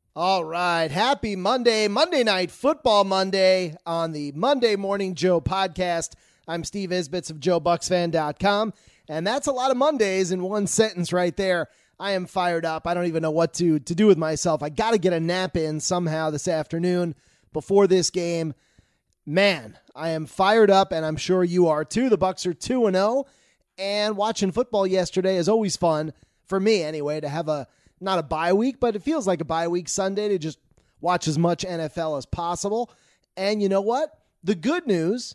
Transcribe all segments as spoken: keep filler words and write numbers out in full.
All right. Happy Monday, Monday Night Football Monday on the Monday Morning Joe podcast. I'm Steve Isbitz of Joe Bucks Fan dot com, and that's a lot of Mondays in one sentence right there. I am fired up. I don't even know what to, to do with myself. I got to get a nap in somehow this afternoon before this game. Man, I am fired up, and I'm sure you are too. The Bucks are two and oh, and watching football yesterday is always fun, for me anyway, to have a not a bye week, but it feels like a bye week Sunday to just watch as much N F L as possible. And you know what? The good news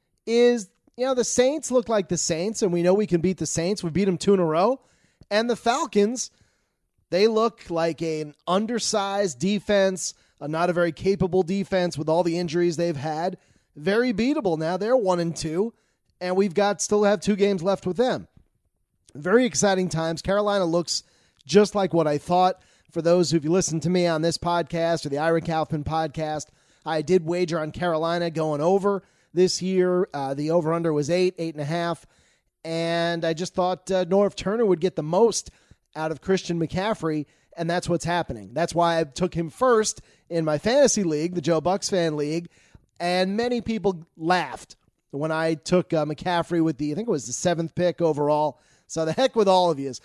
is, you know, the Saints look like the Saints, and we know we can beat the Saints. We beat them two in a row. And the Falcons, they look like an undersized defense, a not a very capable defense with all the injuries they've had. Very beatable now. They're one and two, and we've got still have two games left with them. Very exciting times. Carolina looks just like what I thought. For those who've listened to me on this podcast or the Ira Kaufman podcast, I did wager on Carolina going over this year. Uh, the over-under was eight, eight and a half. And I just thought uh, Norv Turner would get the most out of Christian McCaffrey, and that's what's happening. That's why I took him first in my fantasy league, the Joe Bucks Fan League, and many people laughed when I took uh, McCaffrey with the, I think it was the seventh pick overall. So the heck with all of yous.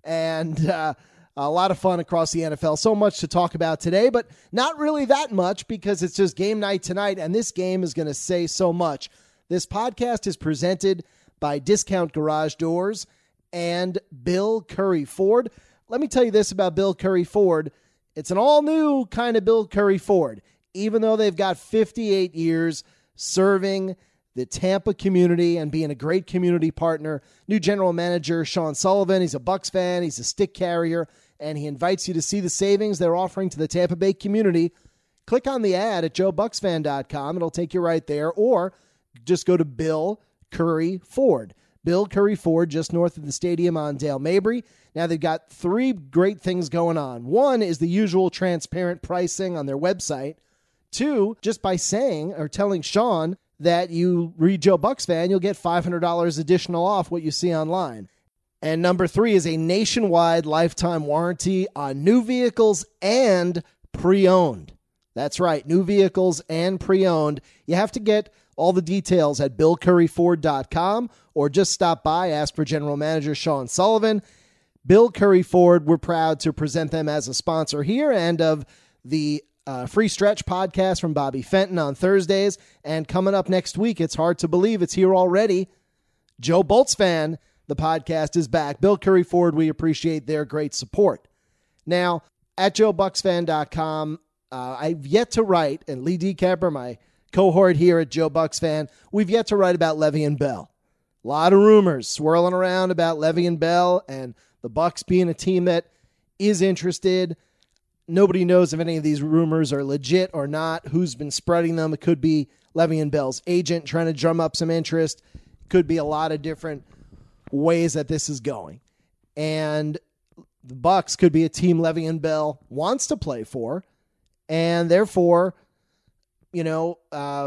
And uh, a lot of fun across the N F L. So much to talk about today, but not really that much because it's just game night tonight, and this game is going to say so much. This podcast is presented by Discount Garage Doors and Bill Curry Ford. Let me tell you this about Bill Curry Ford. It's an all-new kind of Bill Curry Ford, even though they've got fifty-eight years serving the Tampa community and being a great community partner. New general manager Sean Sullivan, he's a Bucks fan, he's a stick carrier, and he invites you to see the savings they're offering to the Tampa Bay community. Click on the ad at Joe Bucks Fan dot com. It'll take you right there, or just go to Bill Curry Ford. Bill Curry Ford, just north of the stadium on Dale Mabry. Now they've got three great things going on. One is the usual transparent pricing on their website. Two, just by saying or telling Sean that you read Joe Bucks Fan, you'll get five hundred dollars additional off what you see online. And number three is a nationwide lifetime warranty on new vehicles and pre-owned. That's right, new vehicles and pre-owned. You have to get all the details at Bill Curry Ford dot com or just stop by, ask for General Manager Sean Sullivan. Bill Curry Ford, we're proud to present them as a sponsor here and of the Uh, Free Stretch podcast from Bobby Fenton on Thursdays. And coming up next week, it's hard to believe it's here already. Joe Bolts Fan, the podcast is back. Bill Curry Ford, we appreciate their great support. Now, at Joe Bucks Fan dot com, uh, I've yet to write, and Lee DeCamper, my cohort here at Joe Bucks Fan, we've yet to write about Le'Veon Bell. A lot of rumors swirling around about Le'Veon Bell and the Bucks being a team that is interested. Nobody knows if any of these rumors are legit or not, who's been spreading them. It could be Le'Veon Bell's agent trying to drum up some interest. It could be a lot of different ways that this is going. And the Bucks could be a team Le'Veon Bell wants to play for, and therefore, you know, uh,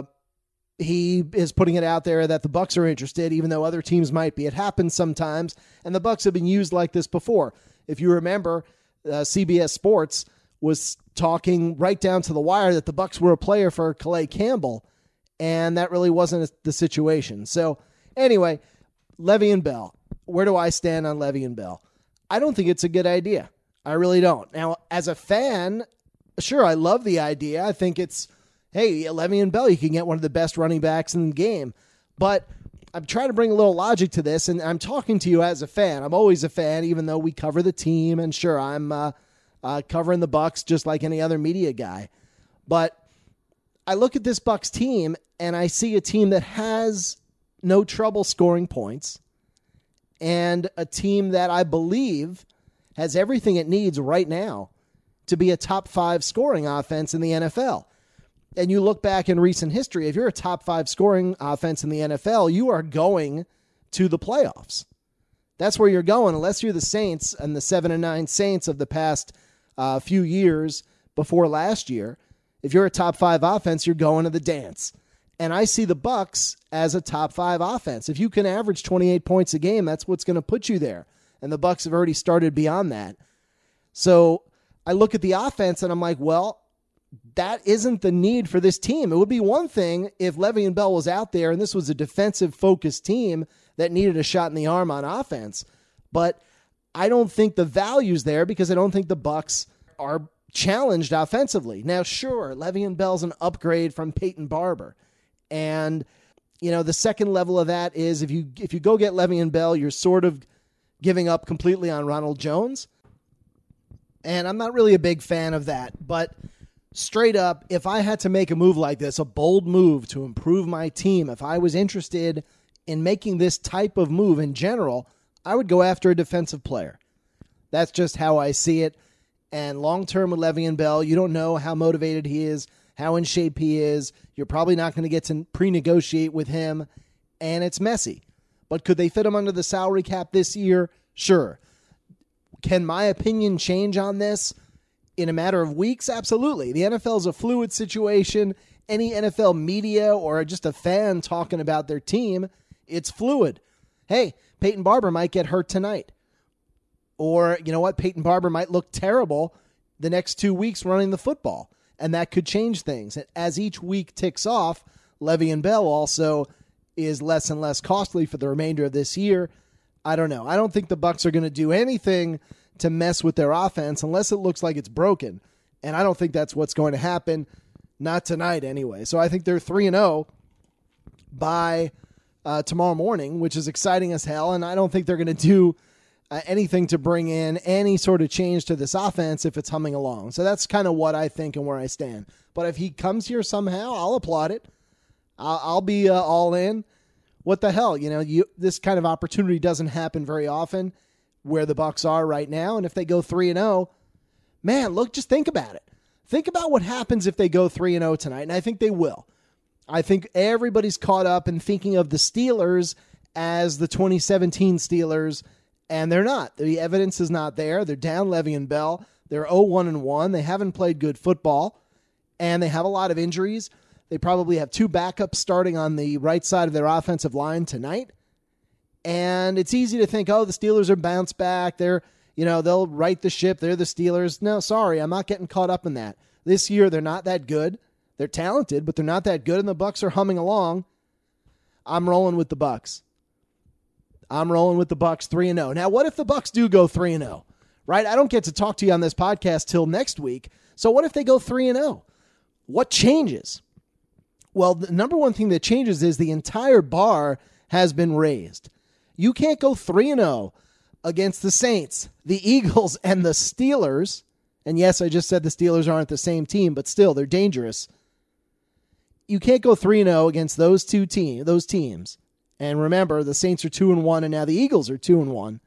he is putting it out there that the Bucks are interested, even though other teams might be. It happens sometimes, and the Bucks have been used like this before. If you remember, uh, C B S Sports was talking right down to the wire that the Bucks were a player for Calais Campbell, and that really wasn't the situation. So anyway, Le'Veon Bell. Where do I stand on Le'Veon Bell? I don't think it's a good idea. I really don't. Now, as a fan, sure, I love the idea. I think it's, hey, Le'Veon Bell, you can get one of the best running backs in the game. But I'm trying to bring a little logic to this, and I'm talking to you as a fan. I'm always a fan, even though we cover the team, and sure, I'm uh, uh, covering the Bucks just like any other media guy. But I look at this Bucks team, and I see a team that has no trouble scoring points, and a team that I believe has everything it needs right now to be a top five scoring offense in the N F L. And you look back in recent history, if you're a top five scoring offense in the N F L, you are going to the playoffs. That's where you're going, unless you're the Saints and the seven and nine Saints of the past uh, few years before last year. If you're a top five offense, you're going to the dance. And I see the Bucks as a top five offense. If you can average twenty-eight points a game, that's what's going to put you there. And the Bucks have already started beyond that. So I look at the offense and I'm like, well, that isn't the need for this team. It would be one thing if Le'Veon Bell was out there and this was a defensive-focused team that needed a shot in the arm on offense. But I don't think the value's there because I don't think the Bucs are challenged offensively. Now, sure, Le'Veon Bell's an upgrade from Peyton Barber. And, you know, the second level of that is if you if you go get Le'Veon Bell, you're sort of giving up completely on Ronald Jones. And I'm not really a big fan of that. But straight up, if I had to make a move like this, a bold move to improve my team, if I was interested in making this type of move in general, I would go after a defensive player. That's just how I see it. And long-term with Le'Veon Bell, you don't know how motivated he is, how in shape he is. You're probably not going to get to pre-negotiate with him, and it's messy. But could they fit him under the salary cap this year? Sure. Can my opinion change on this in a matter of weeks? Absolutely. The N F L is a fluid situation. Any N F L media or just a fan talking about their team, it's fluid. Hey, Peyton Barber might get hurt tonight. Or, you know what, Peyton Barber might look terrible the next two weeks running the football, and that could change things. As each week ticks off, Le'Veon Bell also is less and less costly for the remainder of this year. I don't know. I don't think the Bucs are going to do anything to mess with their offense unless it looks like it's broken, and I don't think that's what's going to happen, not tonight anyway. So I think they're three and oh by uh, tomorrow morning, which is exciting as hell, and I don't think they're going to do Uh, anything to bring in any sort of change to this offense if it's humming along. So that's kind of what I think and where I stand. But if he comes here somehow, I'll applaud it. I'll, I'll be uh, all in. What the hell? You know, you, this kind of opportunity doesn't happen very often where the Bucs are right now. And if they go three and oh, man, look, just think about it. Think about what happens if they go three and oh tonight. And I think they will. I think everybody's caught up in thinking of the Steelers as the twenty seventeen Steelers. And they're not. The evidence is not there. They're down Le'Veon Bell. They're oh one and one. They haven't played good football, and they have a lot of injuries. They probably have two backups starting on the right side of their offensive line tonight. And it's easy to think, oh, the Steelers are bounced back. They're, you know, they'll right the ship. They're the Steelers. No, sorry, I'm not getting caught up in that. This year, they're not that good. They're talented, but they're not that good, and the Bucs are humming along. I'm rolling with the Bucs. I'm rolling with the Bucs three and oh. Now, what if the Bucs do go three and oh? Right? I don't get to talk to you on this podcast till next week. So what if they go three and oh? What changes? Well, the number one thing that changes is the entire bar has been raised. You can't go three and oh against the Saints, the Eagles, and the Steelers. And yes, I just said the Steelers aren't the same team, but still, they're dangerous. You can't go three and oh against those two team, those teams. And remember, the Saints are two and one, and now the Eagles are two and one,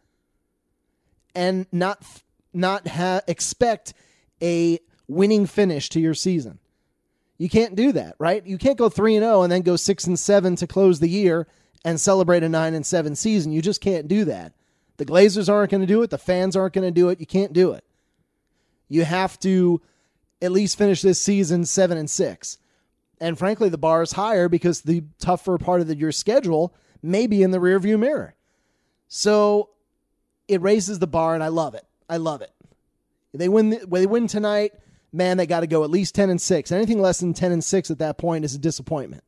and not not ha- expect a winning finish to your season. You can't do that, right? You can't go three and zero and then go six and seven to close the year and celebrate a nine and seven season. You just can't do that. The Glazers aren't going to do it. The fans aren't going to do it. You can't do it. You have to at least finish this season seven and six. And frankly, the bar is higher because the tougher part of the, your schedule may be in the rearview mirror. So it raises the bar, and I love it. I love it. If they win, they win tonight, man, they got to go at least ten and six. Anything less than ten and six at that point is a disappointment.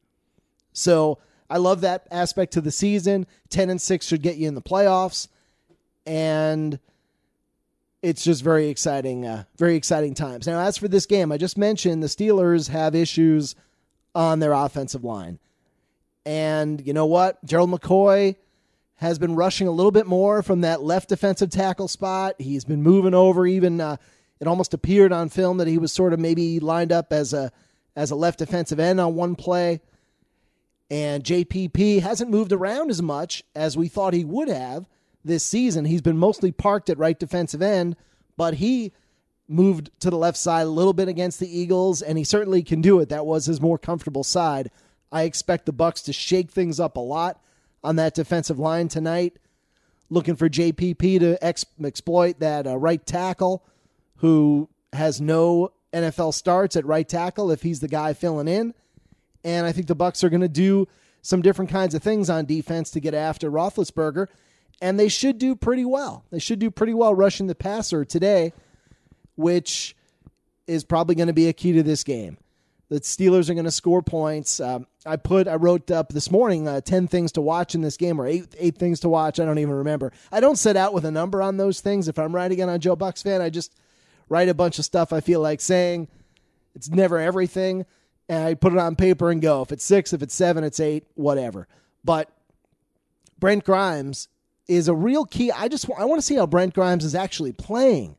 So I love that aspect to the season. ten and six should get you in the playoffs, and it's just very exciting, uh, very exciting times. Now, as for this game, I just mentioned the Steelers have issues on their offensive line. And you know what? Gerald McCoy has been rushing a little bit more from that left defensive tackle spot. He's been moving over. Even uh, it almost appeared on film that he was sort of maybe lined up as a as a left defensive end on one play. And J P P hasn't moved around as much as we thought he would have this season. He's been mostly parked at right defensive end, but he moved to the left side a little bit against the Eagles, and he certainly can do it. That was his more comfortable side. I expect the Bucs to shake things up a lot on that defensive line tonight, looking for J P P to ex- exploit that uh, right tackle who has no N F L starts at right tackle if he's the guy filling in. And I think the Bucs are going to do some different kinds of things on defense to get after Roethlisberger, and they should do pretty well. They should do pretty well rushing the passer today. which is probably going to be a key to this game. The Steelers are going to score points. Um, I put, I wrote up this morning uh, ten things to watch in this game, or eight eight things to watch. I don't even remember. I don't set out with a number on those things. If I'm writing it on Joe Bucks Fan, I just write a bunch of stuff I feel like saying. It's never everything, and I put it on paper and go. If it's six, if it's seven, it's eight, whatever. But Brent Grimes is a real key. I just I want to see how Brent Grimes is actually playing.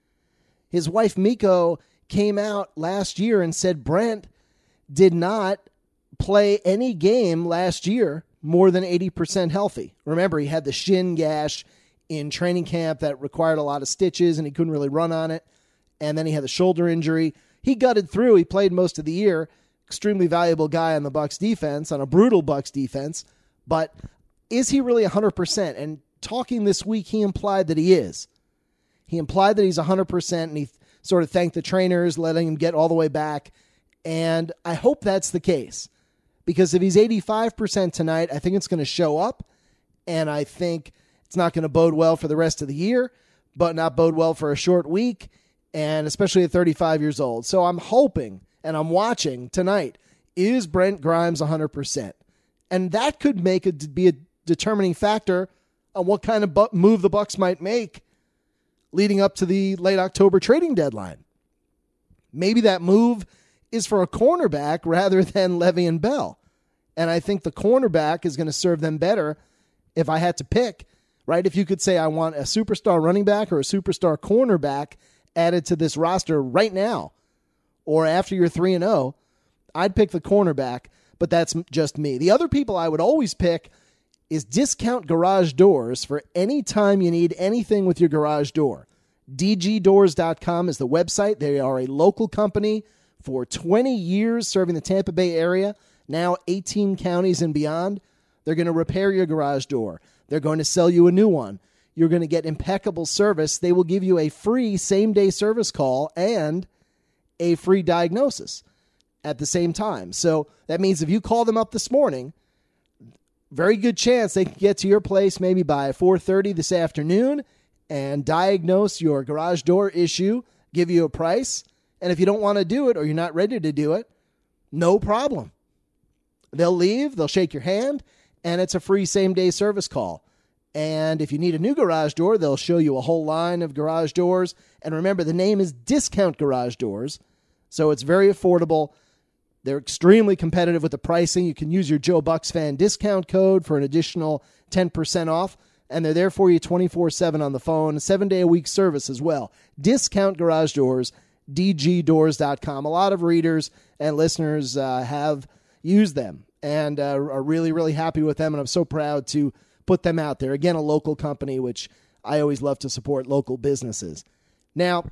His wife Miko came out last year and said Brent did not play any game last year more than eighty percent healthy. Remember, he had the shin gash in training camp that required a lot of stitches, and he couldn't really run on it. And then he had the shoulder injury. He gutted through. He played most of the year. Extremely valuable guy on the Bucs defense, on a brutal Bucs defense. But is he really one hundred percent? And talking this week, he implied that he is. He implied that he's one hundred percent, and he sort of thanked the trainers, letting him get all the way back. And I hope that's the case. Because if he's eighty-five percent tonight, I think it's going to show up. And I think it's not going to bode well for the rest of the year, but not bode well for a short week, and especially at thirty-five years old. So I'm hoping, and I'm watching tonight, is Brent Grimes one hundred percent? And that could make it be a determining factor on what kind of bu- move the Bucs might make leading up to the late October trading deadline. Maybe that move is for a cornerback rather than Le'Veon Bell. And I think the cornerback is going to serve them better if I had to pick, right? If you could say I want a superstar running back or a superstar cornerback added to this roster right now, or after you're three and oh, I'd pick the cornerback, but that's just me. The other people I would always pick is Discount Garage Doors for any time you need anything with your garage door. D G doors dot com is the website. They are a local company for twenty years serving the Tampa Bay area, now eighteen counties and beyond. They're going to repair your garage door. They're going to sell you a new one. You're going to get impeccable service. They will give you a free same-day service call and a free diagnosis at the same time. So that means if you call them up this morning, very good chance they can get to your place maybe by four thirty this afternoon and diagnose your garage door issue, give you a price. And if you don't want to do it or you're not ready to do it, no problem. They'll leave, they'll shake your hand, and it's a free same-day service call. And if you need a new garage door, they'll show you a whole line of garage doors. And remember, the name is Discount Garage Doors, so it's very affordable. They're extremely competitive with the pricing. You can use your Joe Bucks Fan discount code for an additional ten percent off. And they're there for you twenty-four seven on the phone, seven-day-a-week service as well. Discount Garage Doors, D G doors dot com. A lot of readers and listeners uh, have used them and uh, are really, really happy with them. And I'm so proud to put them out there. Again, a local company, which I always love to support local businesses. Now,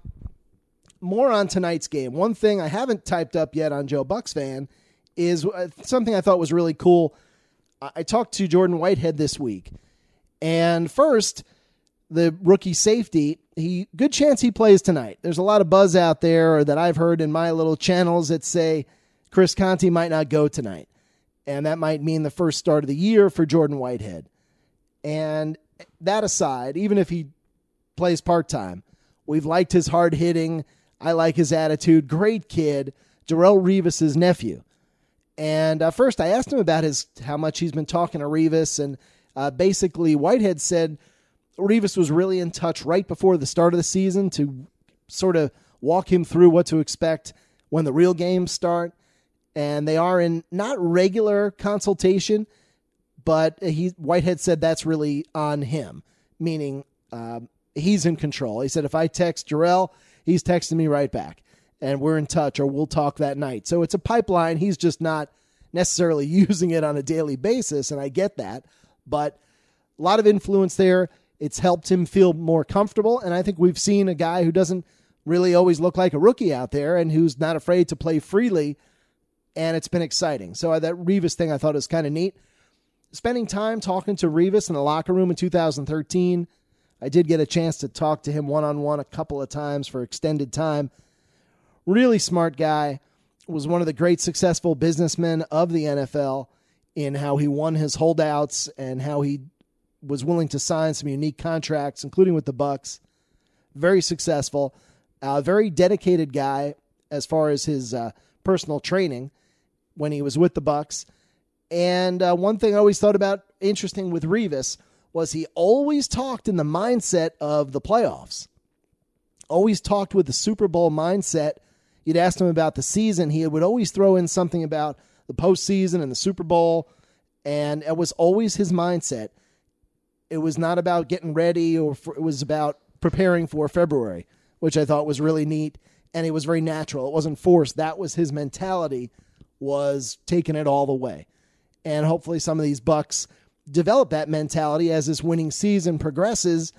more on tonight's game. One thing I haven't typed up yet on Joe Bucks Fan is something I thought was really cool. I talked to Jordan Whitehead this week. And first, the rookie safety, he good chance he plays tonight. There's a lot of buzz out there that I've heard in my little channels that say Chris Conte might not go tonight. And that might mean the first start of the year for Jordan Whitehead. And that aside, even if he plays part-time, we've liked his hard hitting. I like his attitude. Great kid, Darrelle Revis' nephew. And uh, first I asked him about his how much he's been talking to Revis, and Uh, basically, Whitehead said Revis was really in touch right before the start of the season to sort of walk him through what to expect when the real games start. And they are in not regular consultation, but he Whitehead said that's really on him, meaning um, he's in control. He said, if I text Darrelle, he's texting me right back, and we're in touch, or we'll talk that night. So it's a pipeline. He's just not necessarily using it on a daily basis, and I get that. But a lot of influence there. It's helped him feel more comfortable. And I think we've seen a guy who doesn't really always look like a rookie out there and who's not afraid to play freely. And it's been exciting. So that Revis thing I thought was kind of neat. Spending time talking to Revis in the locker room in two thousand thirteen. I did get a chance to talk to him one-on-one a couple of times for extended time. Really smart guy. Was one of the great successful businessmen of the N F L. In how he won his holdouts and how he was willing to sign some unique contracts, including with the Bucs. Very successful, A very dedicated guy as far as his uh, personal training when he was with the Bucs. And uh, one thing I always thought about interesting with Revis was he always talked in the mindset of the playoffs. Always talked with the Super Bowl mindset. You'd ask him about the season. He would always throw in something about the postseason and the Super Bowl. And it was always his mindset. It was not about getting ready, or for, it was about preparing for February, which I thought was really neat. And it was very natural. It wasn't forced. That was his mentality, was taking it all the way. And hopefully some of these Bucs develop that mentality as this winning season progresses,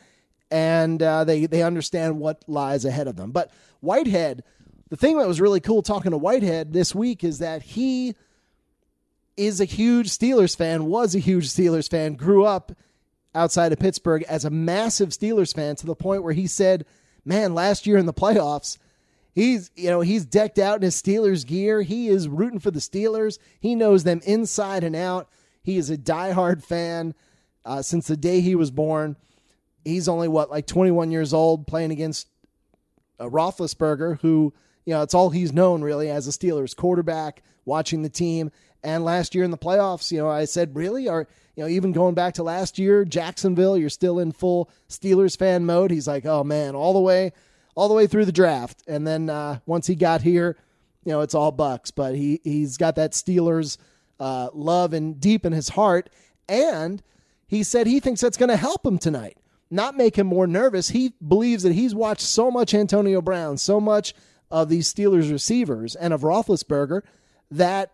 and uh, they, they understand what lies ahead of them. But Whitehead, the thing that was really cool talking to Whitehead this week is that he is a huge Steelers fan, was a huge Steelers fan, grew up outside of Pittsburgh as a massive Steelers fan, to the point where he said, man, last year in the playoffs, he's, you know, he's decked out in his Steelers gear. He is rooting for the Steelers. He knows them inside and out. He is a diehard fan uh, since the day he was born. He's only, what, like twenty-one years old, playing against uh, Roethlisberger, who, you know, it's all he's known really as a Steelers quarterback, watching the team. And last year in the playoffs, you know, I said, really? Or, you know, even going back to last year, Jacksonville, you're still in full Steelers fan mode. He's like, oh man, all the way, all the way through the draft. And then uh, once he got here, you know, it's all Bucs. But he, he's got that Steelers uh, love and deep in his heart. And he said he thinks that's going to help him tonight, not make him more nervous. He believes that he's watched so much Antonio Brown, so much of these Steelers receivers and of Roethlisberger, that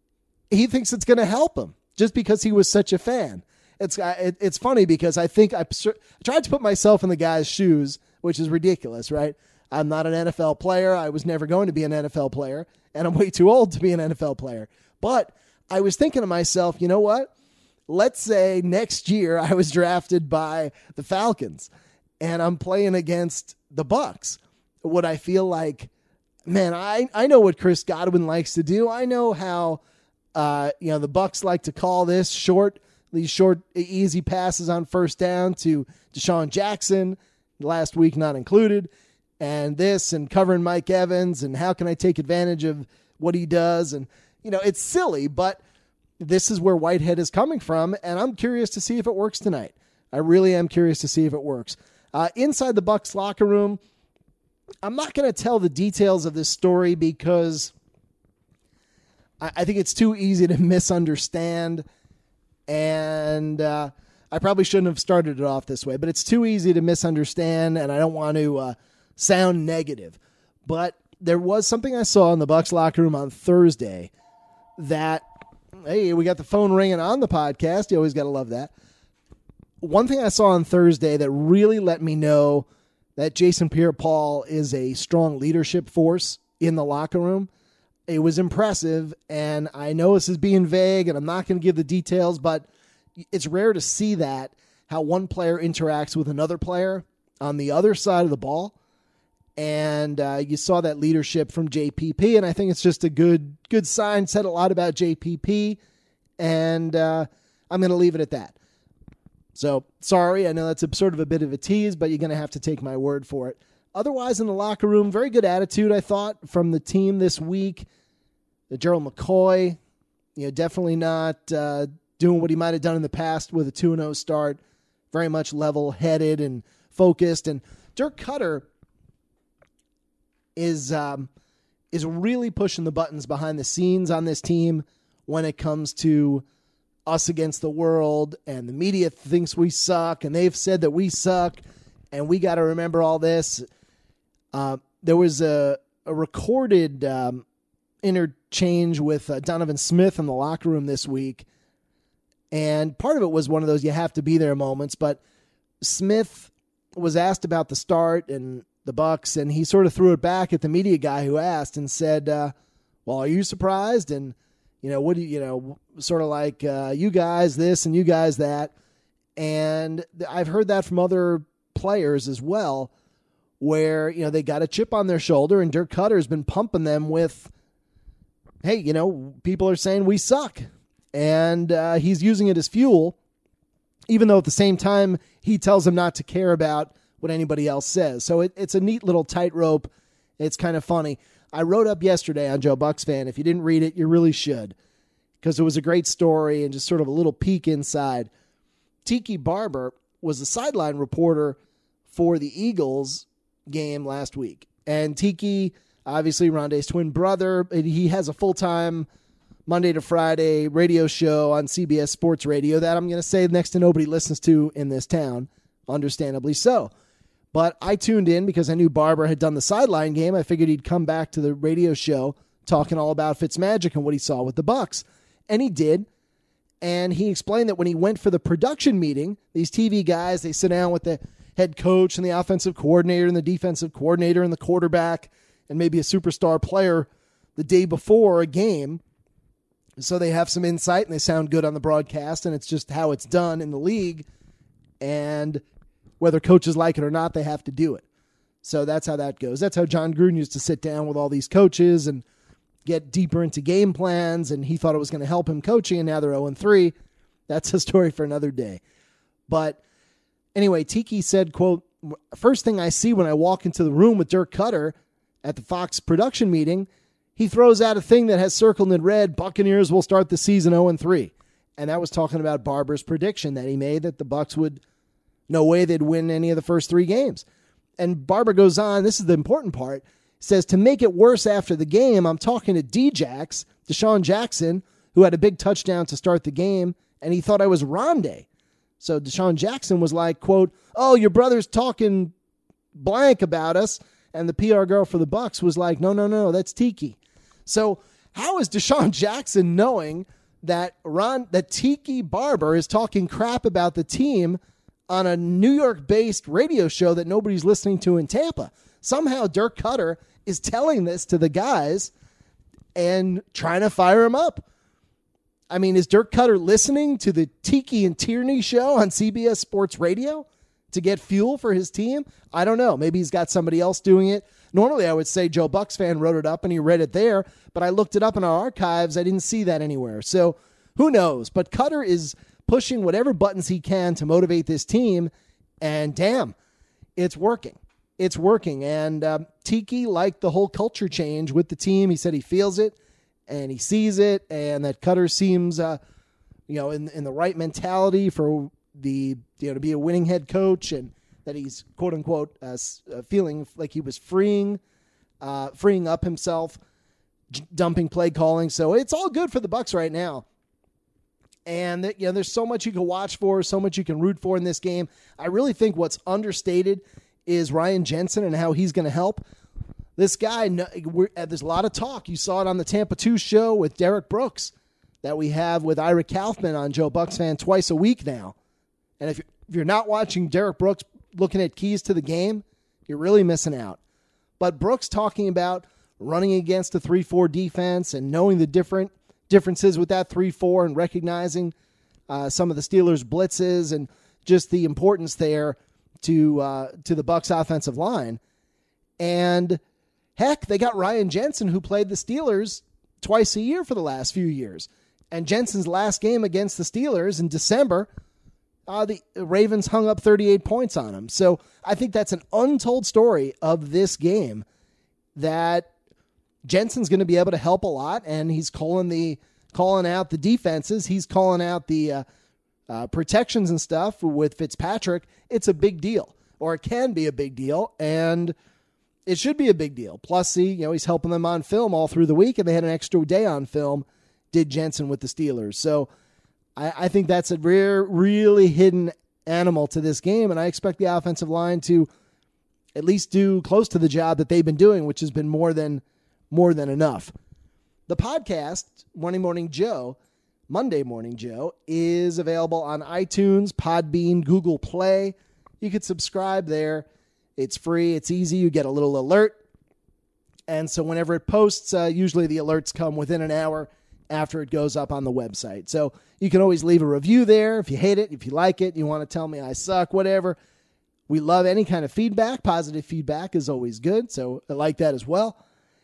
he thinks it's going to help him just because he was such a fan. It's it, it's funny because I think I, I tried to put myself in the guy's shoes, which is ridiculous, right? I'm not an N F L player. I was never going to be an N F L player, and I'm way too old to be an N F L player. But I was thinking to myself, you know what? Let's say next year I was drafted by the Falcons and I'm playing against the Bucs. Would I feel like, man, I, I know what Chris Godwin likes to do. I know how Uh, you know, the Bucs like to call this short, these short, easy passes on first down to Deshaun Jackson, last week not included, and this, and covering Mike Evans, and how can I take advantage of what he does? And, you know, it's silly, but this is where Whitehead is coming from, and I'm curious to see if it works tonight. I really am curious to see if it works. Uh, inside the Bucs locker room, I'm not going to tell the details of this story because I think it's too easy to misunderstand, and uh, I probably shouldn't have started it off this way, but it's too easy to misunderstand, and I don't want to uh, sound negative. But there was something I saw in the Bucs locker room on Thursday that, hey, we got the phone ringing on the podcast. You always got to love that. One thing I saw on Thursday that really let me know that Jason Pierre-Paul is a strong leadership force in the locker room. It was impressive, and I know this is being vague, and I'm not going to give the details, but it's rare to see that, how one player interacts with another player on the other side of the ball. And uh, you saw that leadership from J P P, and I think it's just a good good sign. Said a lot about J P P, and uh, I'm going to leave it at that. So, sorry, I know that's a, sort of a bit of a tease, but you're going to have to take my word for it. Otherwise, in the locker room, very good attitude, I thought, from the team this week. The Gerald McCoy, you know, definitely not uh, doing what he might have done in the past with a two and oh start. Very much level-headed and focused. And Dirk Cutter is um, is really pushing the buttons behind the scenes on this team when it comes to us against the world, and the media thinks we suck, and they've said that we suck, and we got to remember all this. Uh, there was a, a recorded um, interchange with uh, Donovan Smith in the locker room this week, and part of it was one of those you have to be there moments, but Smith was asked about the start and the Bucs, and he sort of threw it back at the media guy who asked and said, uh, well, are you surprised? And, you know, what do you, you know, sort of like uh, you guys this and you guys that. And I've heard that from other players as well, where, you know, they got a chip on their shoulder, and Dirk Cutter's been pumping them with, hey, you know, people are saying we suck. And uh, he's using it as fuel, even though at the same time he tells them not to care about what anybody else says. So it, it's a neat little tightrope. It's kind of funny. I wrote up yesterday on Joe Bucks Fan. If you didn't read it, you really should, because it was a great story and just sort of a little peek inside. Tiki Barber was the sideline reporter for the Eagles game last week. And Tiki, obviously Rondé's twin brother, he has a full-time Monday to Friday radio show on C B S Sports Radio that I'm going to say next to nobody listens to in this town, understandably so. But I tuned in because I knew Barber had done the sideline game. I figured he'd come back to the radio show talking all about Fitzmagic and what he saw with the Bucs. And he did. And he explained that when he went for the production meeting, these T V guys, they sit down with the head coach and the offensive coordinator and the defensive coordinator and the quarterback and maybe a superstar player the day before a game. So they have some insight and they sound good on the broadcast, and it's just how it's done in the league. And whether coaches like it or not, they have to do it. So that's how that goes. That's how John Gruden used to sit down with all these coaches and get deeper into game plans, and he thought it was going to help him coaching, and now they're oh and three. That's a story for another day. But anyway, Tiki said, quote, "First thing I see when I walk into the room with Dirk Cutter at the Fox production meeting, he throws out a thing that has circled in red, Buccaneers will start the season oh and three. And that was talking about Barber's prediction that he made that the Bucs would, no way they'd win any of the first three games. And Barber goes on, this is the important part, says, to make it worse after the game, I'm talking to D-Jax, Deshaun Jackson, who had a big touchdown to start the game, and he thought I was Rondé. So Deshaun Jackson was like, quote, oh, your brother's talking blank about us. And the P R girl for the Bucs was like, no, no, no, that's Tiki. So how is Deshaun Jackson knowing that Ron, that Tiki Barber is talking crap about the team on a New York-based radio show that nobody's listening to in Tampa? Somehow Dirk Cutter is telling this to the guys and trying to fire him up. I mean, is Dirk Cutter listening to the Tiki and Tierney show on C B S Sports Radio to get fuel for his team? I don't know. Maybe he's got somebody else doing it. Normally, I would say Joe Bucks Fan wrote it up and he read it there, but I looked it up in our archives. I didn't see that anywhere. So who knows? But Cutter is pushing whatever buttons he can to motivate this team, and damn, it's working. It's working. And um, Tiki liked the whole culture change with the team. He said he feels it and he sees it, and that Cutter seems, uh, you know, in in the right mentality for the, you know, to be a winning head coach, and that he's quote unquote uh, feeling like he was freeing, uh, freeing up himself, j- dumping play calling. So it's all good for the Bucs right now. And you know, there's so much you can watch for, so much you can root for in this game. I really think what's understated is Ryan Jensen and how he's going to help. This guy, we're, there's a lot of talk. You saw it on the Tampa two show with Derek Brooks that we have with Ira Kaufman on Joe Bucks Fan twice a week now. And if you're, if you're not watching Derek Brooks looking at keys to the game, you're really missing out. But Brooks talking about running against a three four defense and knowing the different differences with that three four and recognizing uh, some of the Steelers' blitzes and just the importance there to uh, to the Bucs offensive line. And heck, they got Ryan Jensen, who played the Steelers twice a year for the last few years. And Jensen's last game against the Steelers in December, uh, the Ravens hung up thirty-eight points on him. So I think that's an untold story of this game, that Jensen's going to be able to help a lot, and he's calling the calling out the defenses. He's calling out the uh, uh, protections and stuff with Fitzpatrick. It's a big deal, or it can be a big deal, and it should be a big deal. Plus, he, you know, he's helping them on film all through the week, and they had an extra day on film, did Jensen with the Steelers. So I, I think that's a rare, really hidden animal to this game, and I expect the offensive line to at least do close to the job that they've been doing, which has been more than more than enough. The podcast, Morning Morning Joe, Monday Morning Joe, is available on iTunes, Podbean, Google Play. You could subscribe there. It's free. It's easy. You get a little alert. And so whenever it posts, uh, usually the alerts come within an hour after it goes up on the website. So you can always leave a review there if you hate it, if you like it, you want to tell me I suck, whatever. We love any kind of feedback. Positive feedback is always good. So I like that as well.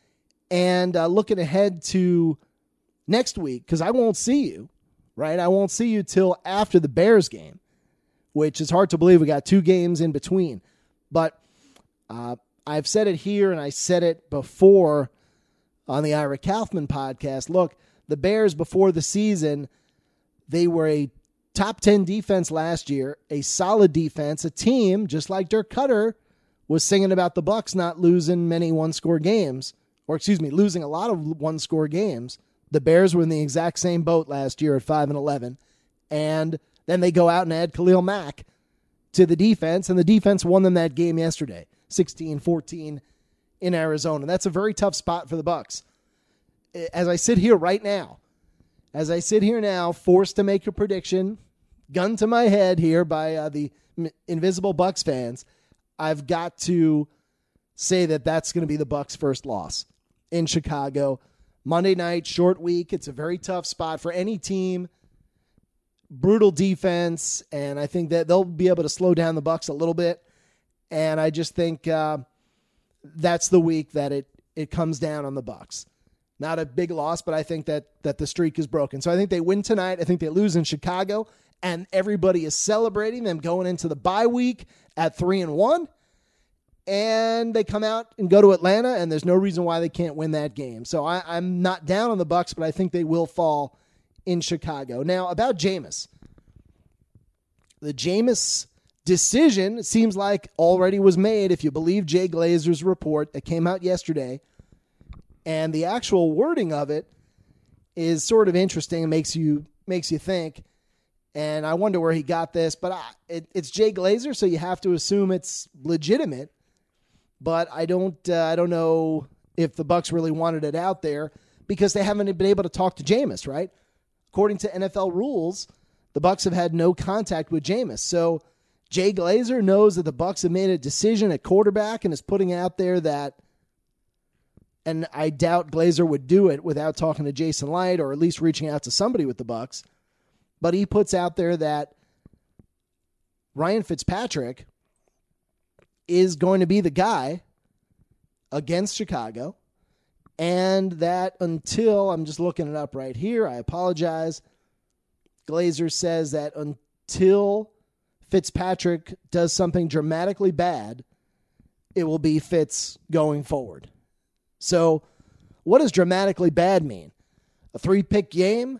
And uh, looking ahead to next week, because I won't see you, right? I won't see you till after the Bears game, which is hard to believe. We got two games in between. But uh, I've said it here, and I said it before on the Ira Kaufman podcast. Look, the Bears before the season, they were a top ten defense last year, a solid defense, a team, just like Dirk Cutter was singing about the Bucs not losing many one-score games, or excuse me, losing a lot of one-score games. The Bears were in the exact same boat last year at five and eleven, and then they go out and add Khalil Mack to the defense, and the defense won them that game yesterday, sixteen fourteen in Arizona. That's a very tough spot for the Bucs. As I sit here right now, as I sit here now, forced to make a prediction, gun to my head here by uh, the invisible Bucs fans, I've got to say that that's going to be the Bucs' first loss in Chicago. Monday night, short week. It's a very tough spot for any team. Brutal defense, and I think that they'll be able to slow down the Bucs a little bit. And I just think uh, that's the week that it it comes down on the Bucs. Not a big loss, but I think that that the streak is broken. So I think they win tonight. I think they lose in Chicago, and everybody is celebrating them going into the bye week at three and one. And they come out and go to Atlanta, and there's no reason why they can't win that game. So I, I'm not down on the Bucs, but I think they will fall in Chicago. Now, about Jameis. The Jameis decision, it seems like, already was made, if you believe Jay Glazer's report that came out yesterday. And the actual wording of it is sort of interesting. It makes you makes you think. And I wonder where he got this. But I, it, it's Jay Glazer, so you have to assume it's legitimate. But I don't uh, I don't know if the Bucs really wanted it out there because they haven't been able to talk to Jameis, right? According to N F L rules, the Bucs have had no contact with Jameis. So Jay Glazer knows that the Bucs have made a decision at quarterback and is putting out there that, and I doubt Glazer would do it without talking to Jason Light or at least reaching out to somebody with the Bucs. But he puts out there that Ryan Fitzpatrick is going to be the guy against Chicago, and that until, I'm just looking it up right here, I apologize, Glazer says that until Fitzpatrick does something dramatically bad, it will be Fitz going forward. So what does dramatically bad mean? A three-pick game?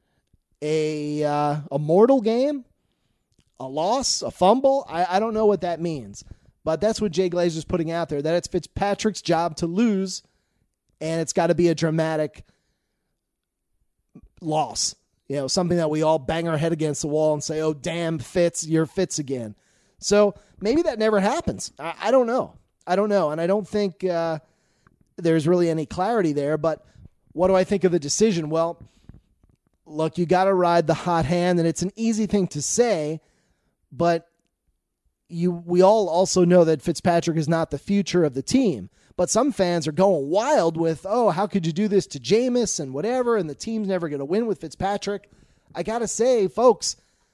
A uh, a mortal game? A loss? A fumble? I, I don't know what that means. But that's what Jay Glazer's putting out there, that it's Fitzpatrick's job to lose, and it's got to be a dramatic loss. You know, something that we all bang our head against the wall and say, oh, damn, Fitz, you're Fitz again. So maybe that never happens. I, I don't know. I don't know. And I don't think uh, there's really any clarity there. But what do I think of the decision? Well, look, you got to ride the hot hand, and it's an easy thing to say, but You, we all also know that Fitzpatrick is not the future of the team, but some fans are going wild with, oh, how could you do this to Jameis and whatever, and the team's never going to win with Fitzpatrick. I got to say, folks,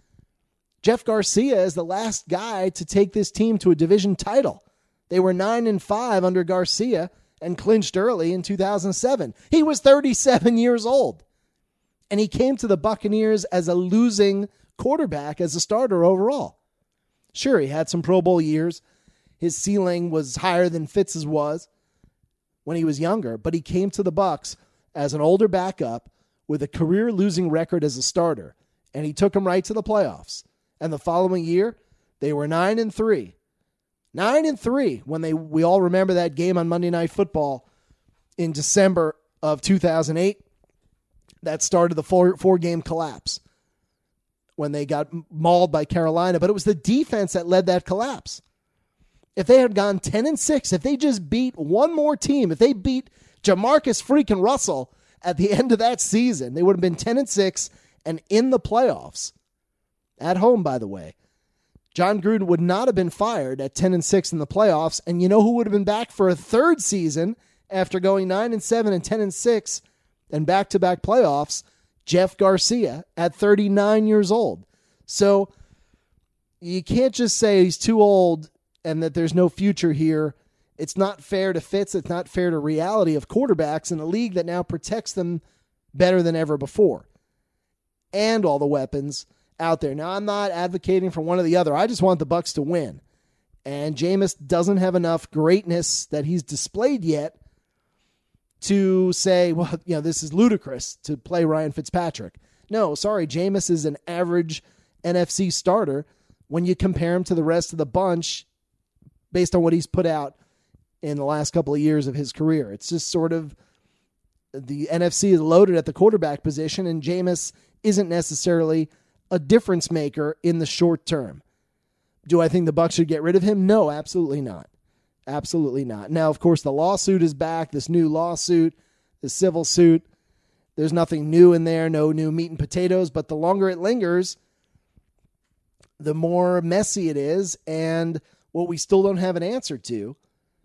Jeff Garcia is the last guy to take this team to a division title. They were nine and five under Garcia and clinched early in two thousand seven. He was thirty-seven years old, and he came to the Buccaneers as a losing quarterback, as a starter overall. Sure, he had some Pro Bowl years. His ceiling was higher than Fitz's was when he was younger, but he came to the Bucs as an older backup with a career-losing record as a starter, and he took them right to the playoffs. And the following year, they were nine and three. Nine and three when they we all remember that game on Monday Night Football in December of two thousand eight. That started the four, four-game collapse when they got mauled by Carolina, but it was the defense that led that collapse. If they had gone ten and six, if they just beat one more team, if they beat Jamarcus freaking Russell at the end of that season, they would have been ten and six and in the playoffs. At home, by the way. John Gruden would not have been fired at ten and six in the playoffs, and you know who would have been back for a third season after going nine and seven and ten and six and back-to-back playoffs? Jeff Garcia at thirty-nine years old. So you can't just say he's too old and that there's no future here. It's not fair to Fitz. It's not fair to reality of quarterbacks in a league that now protects them better than ever before. And all the weapons out there. Now, I'm not advocating for one or the other. I just want the Bucs to win. And Jameis doesn't have enough greatness that he's displayed yet to say, well, you know, this is ludicrous to play Ryan Fitzpatrick. No, sorry, Jameis is an average N F C starter when you compare him to the rest of the bunch based on what he's put out in the last couple of years of his career. It's just sort of the N F C is loaded at the quarterback position, and Jameis isn't necessarily a difference maker in the short term. Do I think the Bucs should get rid of him? No, absolutely not. Absolutely not. Now, of course, the lawsuit is back, this new lawsuit, the civil suit. There's nothing new in there, no new meat and potatoes, but the longer it lingers, the more messy it is, and what we still don't have an answer to.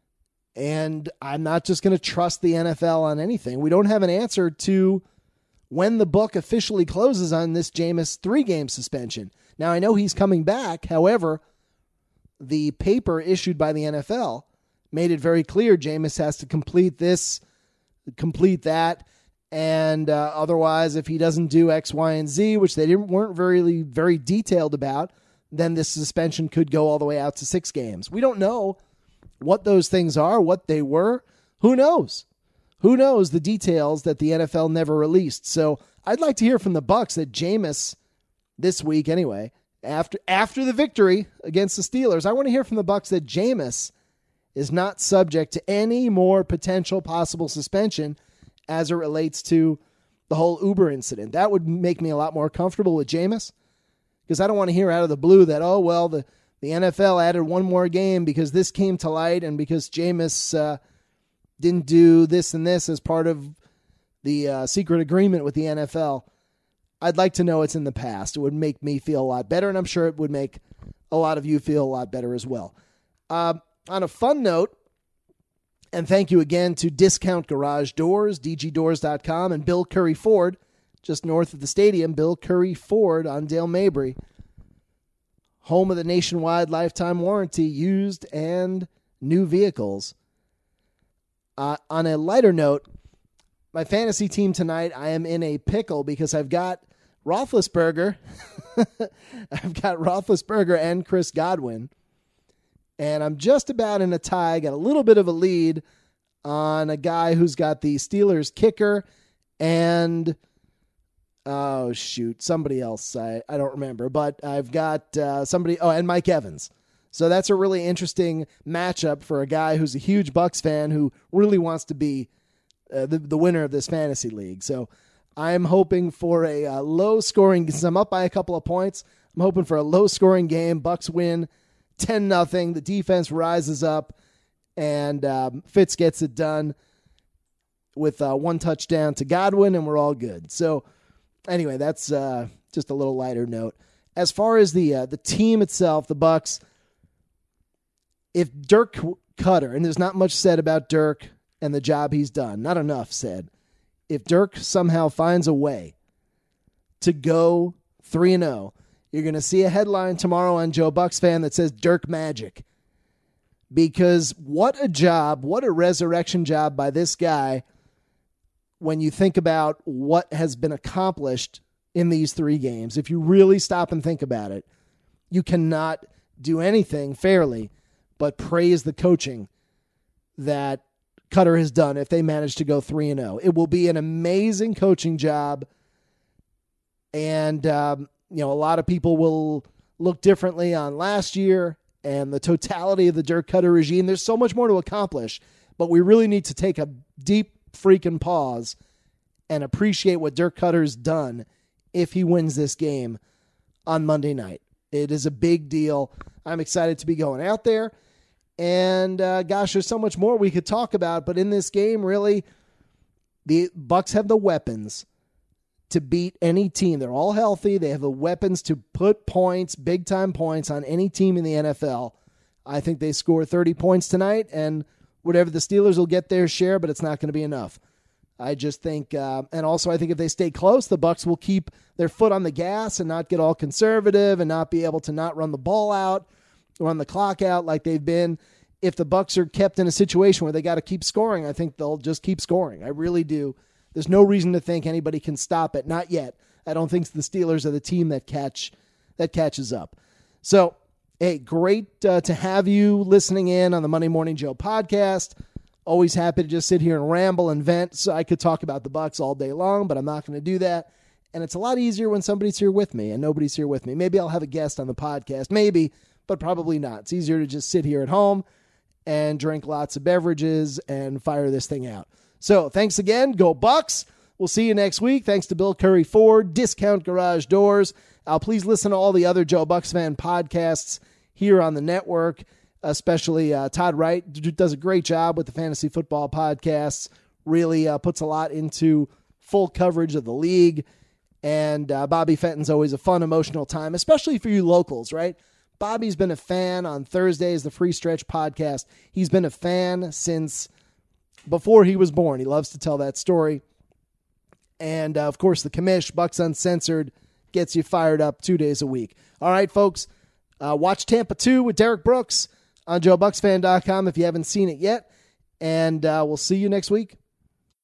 And I'm not just going to trust the N F L on anything. We don't have an answer to when the book officially closes on this Jameis three-game suspension. Now, I know he's coming back. However, the paper issued by the N F L made it very clear Jameis has to complete this, complete that, and uh, otherwise, if he doesn't do X, Y, and Z, which they didn't weren't very, very detailed about, then this suspension could go all the way out to six games. We don't know what those things are, what they were. Who knows? Who knows the details that the N F L never released? So I'd like to hear from the Bucs that Jameis, this week anyway, after after the victory against the Steelers, I want to hear from the Bucs that Jameis is not subject to any more potential possible suspension as it relates to the whole Uber incident. That would make me a lot more comfortable with Jameis, because I don't want to hear out of the blue that, oh, well, the, the N F L added one more game because this came to light and because Jameis uh, didn't do this and this as part of the uh, secret agreement with the N F L. I'd like to know it's in the past. It would make me feel a lot better, and I'm sure it would make a lot of you feel a lot better as well. Uh, on a fun note, and thank you again to Discount Garage Doors, d g doors dot com, and Bill Curry Ford, just north of the stadium, Bill Curry Ford on Dale Mabry, home of the nationwide lifetime warranty, used and new vehicles. Uh, on a lighter note, my fantasy team tonight, I am in a pickle because I've got Roethlisberger. I've got Roethlisberger and Chris Godwin. And I'm just about in a tie. Got a little bit of a lead on a guy who's got the Steelers kicker and, oh, shoot, somebody else. I, I don't remember. But I've got uh, somebody, oh, and Mike Evans. So that's a really interesting matchup for a guy who's a huge Bucs fan who really wants to be uh, the, the winner of this fantasy league. So I'm hoping for a uh, low-scoring, because I'm up by a couple of points. I'm hoping for a low-scoring game. Bucs win ten nothing. The defense rises up, and um, Fitz gets it done with uh, one touchdown to Godwin, and we're all good. So anyway, that's uh, just a little lighter note. As far as the uh, the team itself, the Bucs, if Dirk Cutter, and there's not much said about Dirk and the job he's done, not enough said. If Dirk somehow finds a way to go three and oh, you're going to see a headline tomorrow on Joe Bucs Fan that says Dirk Magic. Because what a job, what a resurrection job by this guy when you think about what has been accomplished in these three games. If you really stop and think about it, you cannot do anything fairly but praise the coaching that Cutter has done if they manage to go three and oh. It will be an amazing coaching job, and um, you know, a lot of people will look differently on last year and the totality of the Dirk Cutter regime. There's so much more to accomplish, but we really need to take a deep freaking pause and appreciate what Dirk Cutter's done if he wins this game on Monday night. It is a big deal. I'm excited to be going out there. And uh, gosh, there's so much more we could talk about, but in this game, really, the Bucs have the weapons to beat any team. They're all healthy. They have the weapons to put points, big-time points, on any team in the N F L. I think they score thirty points tonight, and whatever the Steelers will get their share, but it's not going to be enough. I just think, uh, and also I think if they stay close, the Bucs will keep their foot on the gas and not get all conservative and not be able to not run the ball out, run the clock out like they've been. If the Bucs are kept in a situation where they got to keep scoring, I think they'll just keep scoring. I really do. There's no reason to think anybody can stop it. Not yet. I don't think the Steelers are the team that catch that catches up. So Hey, great uh, to have you listening in on the Monday Morning Joe podcast. Always happy to just sit here and ramble and vent. So I could talk about the Bucs all day long, but I'm not going to do that. And it's a lot easier when somebody's here with me, and nobody's here with me. Maybe I'll have a guest on the podcast, maybe, but probably not. It's easier to just sit here at home and drink lots of beverages and fire this thing out. So thanks again. Go Bucs. We'll see you next week. Thanks to Bill Curry Ford, Discount Garage Doors. Uh, please listen to all the other Joe Bucs fan podcasts here on the network, especially uh, Todd Wright does a great job with the fantasy football podcasts, really uh, puts a lot into full coverage of the league. And uh, Bobby Fenton's always a fun, emotional time, especially for you locals, right? Bobby's been a fan on Thursdays, the Free Stretch podcast. He's been a fan since before he was born. He loves to tell that story. And, uh, of course, the commish, Bucs Uncensored, gets you fired up two days a week. All right, folks, uh, watch Tampa two with Derek Brooks on Joe Bucs Fan dot com if you haven't seen it yet. And uh, we'll see you next week.